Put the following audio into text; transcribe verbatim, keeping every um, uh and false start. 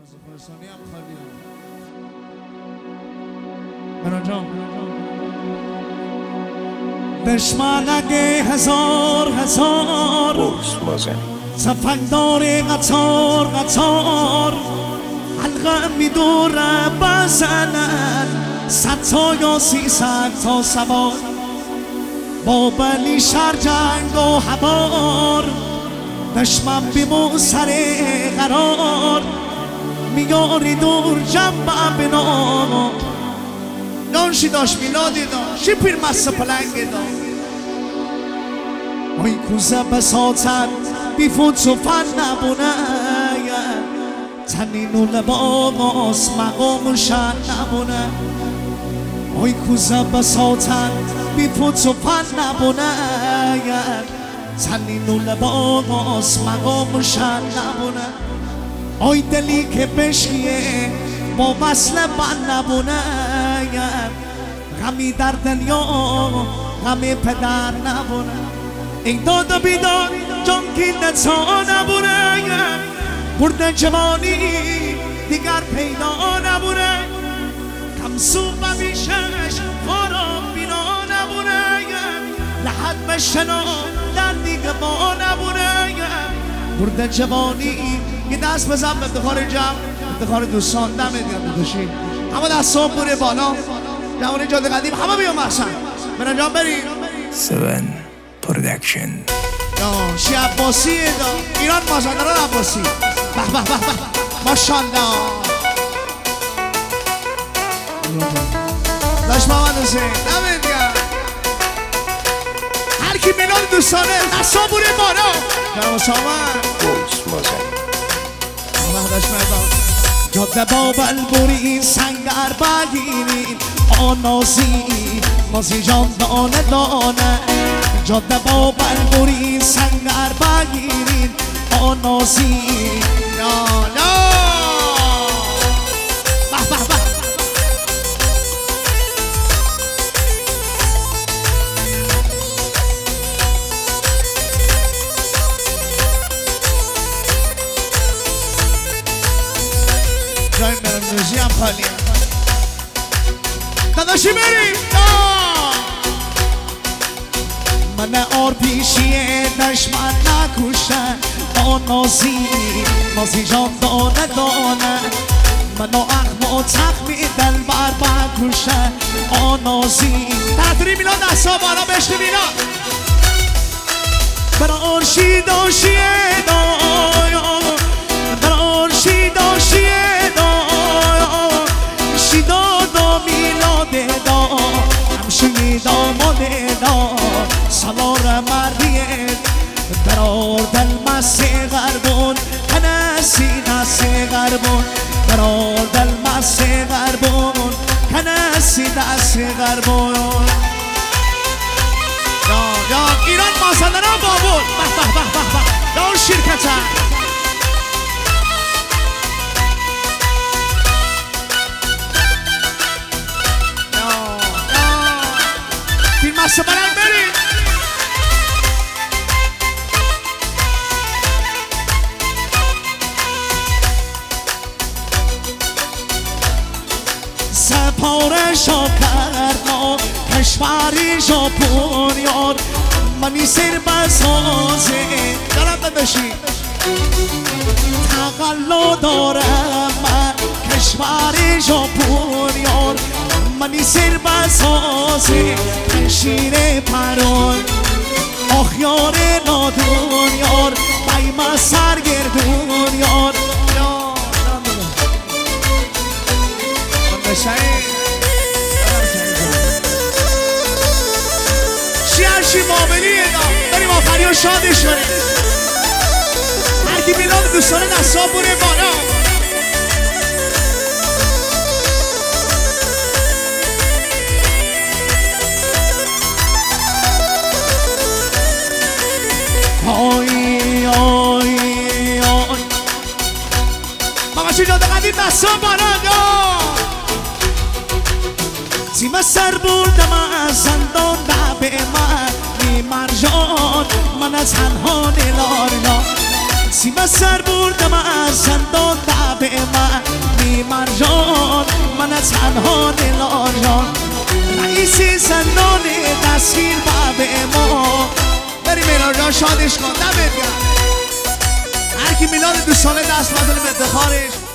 فرستانی هم خالیه. منو جان دشمن اگه هزار هزار سفنگدار قطار قطار حلقه میدوره بزنن صد تا یا سیصد تا سوار با بلی شر جنگ و حبار دشمن بیمون سر قرار میاری دور جنبه بنا نانشی داشت میلادی داشت شی پیر مست پلنگی داشت اوی کوزه بساتن بیفوت و فن نبونه تنین و لباس مقام و شن نبونه اوی کوزه بساتن بیفوت و فن نبونه تنین و لباس مقام و شن نبونه اوی دلی که بشکیه با وصل من نبونه غمی در دنیا غمی پدر نبونه این داد و بیدار جان کینده تا نبونه برد جوانی دیگر پیدا نبونه کم سو و بیشش خارم بینا نبونه لحد بشنا در دیگه با نبونه برد جوانی یه دست بزن به افتخار جمع افتخار دوستان دمت گرم داداشی اما دستان بوره بالا جوانی جاده قدیم همه بیان محسن برن جان بریم سون پرودکشن یا شی عباسیه دا ایران مازندران عباسی به به به به ماشاءالله داشت محمد حسین دمت گرم هر کی میلاد دوستانه دستان بوره بالا جناب سامن بولس مازن داشت مردان جاده بابل بوری سنگر بگیرین آنازی مازی جان دانه دانه جاده بابل بوری سنگر بگیرین آنازی لا لا به به به جای مرموزی هم خالیه داداشی بریم من آر پیشیه دشمن نکوشه آنازی مازی جان دانه دانه منو اخم و تخمی دل بر بکوشه آنازی تحتری میلاد دستا بالا بشتی میلاد برا آرشی داشیه دایا برا آرشی داشیه دایا شیدا دا میلاد دا همشی داماد دا سوار مریه برار دل مسی غربون کنسی دستی غربون برار دل مسی غربون کنسی دستی غربون یا یا ایران مازندران بابون به به به به به یا اون شرکت یا یا فیلم هسته برن بریم سپارشو کردم کشوری ژاپنیان منی سر بسازه دارم داداشی تقلا دارم من کشوری ژاپنیان منی سر بسازه شیر پران آخیار نادون یار بایم سرگردون یار چی هرشی مابلیه دا بریم آخری و شادش کنیم هر کی میلاد دوستانه دستا بوره بالا آی آی آی ماماشی جاده قدیم دستا بالا دا زیمه سر بردم از زندان به من می مرجان من از تنها نلارنا زیمه سر بردم از زندان به من تنها دلاران رئیسی زندان دستگیر باب ما. بریم میران جان شادش کن. دمت گرم. هر کی میلاد دوستانه دست بدونه به افتخارش.